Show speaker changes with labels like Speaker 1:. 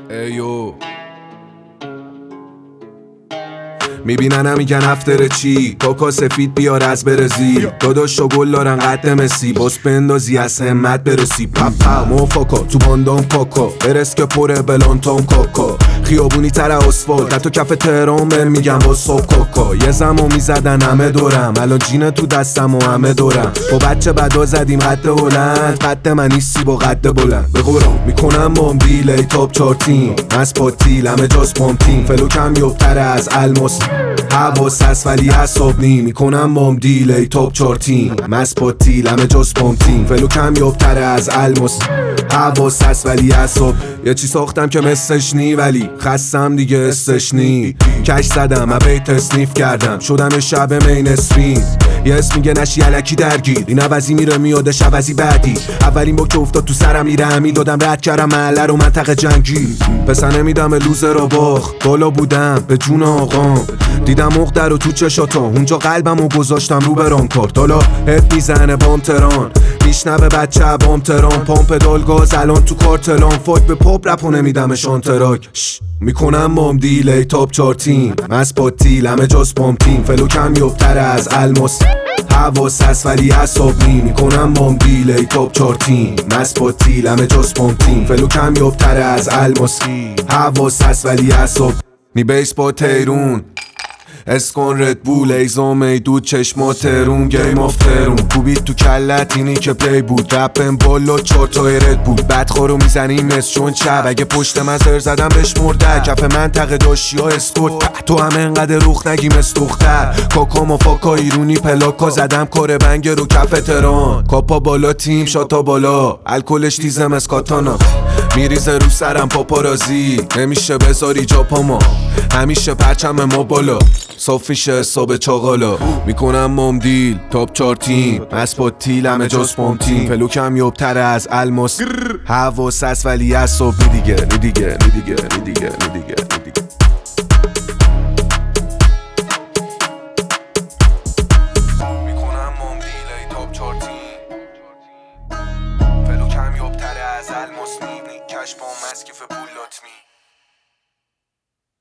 Speaker 1: ایو میبینن میگن افتر چی کاکا سفید بیار از برزی داداش و گل دارن قد مسی باس بندازی از همت برسی پپا موفاکا تو باندام کاکا برس که پره بلانتام کاکا خیابونی تر اسفالت حتی کف تهران بهم میگم با صبح کاکا یه زمان میزدن همه دورم الان جینه تو دستم و همه دورم با بچه بدا زدیم قد بلند قد من نیستی با قد بلند به قرآن میکنم بام دیلی تاپ 4 تیم از پاتیل همه جاز پام تیم فلوکم یوبتر از الماس حواس هست ولی حساب نی میکنم بام دیلی تاپ 4 تیم از پاتیل همه جاز پام تیم فلوکم یوبتر از الماس حواس هست ولی حساب یه چی ساختم که مثلش نی ولی خستم دیگه استش نی کش زدم بیت اسنیف کردم شدم شب مین اسفین یه اسم میگه نشی علکی درگیر این عوضی میره میادش عوضی بعدی اولین با که افتاد تو سرم میره همی دادم رد کردم محله رو منطقه جنگی پسر نمیدم لوزر رو باخ بالا بودم به جون آقام دیدم مقدر رو تو چشاتا اونجا قلبم رو گذاشتم رو برام کارت حالا هپ میزنه بام تران میشنوه بچه بام تران پامپ پدال گاز الان تو کارتلان فاک به پاپ رپو نمیدم شانتراک میکنم بام دیلی تاپ 4 تیم از پاتیل همه جاز پام تیم فلوکم یوبتر از الماس حواس هست ولی حساب نی میکنم بام دیلی تاپ 4 تیم از پاتیل همه جاز پام تیم فلوکم یوبتر از الماس حواس هست ولی حساب نی بیس با تیرون اسکن ردبول ایزام ایدود چشما ترون گیم آف ترون کوبید تو کلت اینی که پلی بود رپم بالا 4 تا رد بود بدخورو میزنیم مثل چون چب اگه پشت من زر زدم بهش مرده کف منطقه داشتی ها اسکوت تو هم انقدر روخ نگی مثل دختر کاکا مافاکا ایرونی پلاکا زدم کار بنگ رو کف تران کاپا بالا تیم شاتا بالا الکلش تیزم از کاتانا میریزه رو سرم پاپارازی نمیشه بذاری جا پاما همیشه پرچم ما بالا صاف میشه حساب چاقالا میکنم بام دیل تاپ 4 تیم از پاتیل همه جاز پام تیم فلوکم یوبتر از الماس حواس هست ولی حساب نی دیگه میکنم بام دیل تاپ 4 تیم فلوکم یوبتر از الماس نی کش بام مسکیف پولات می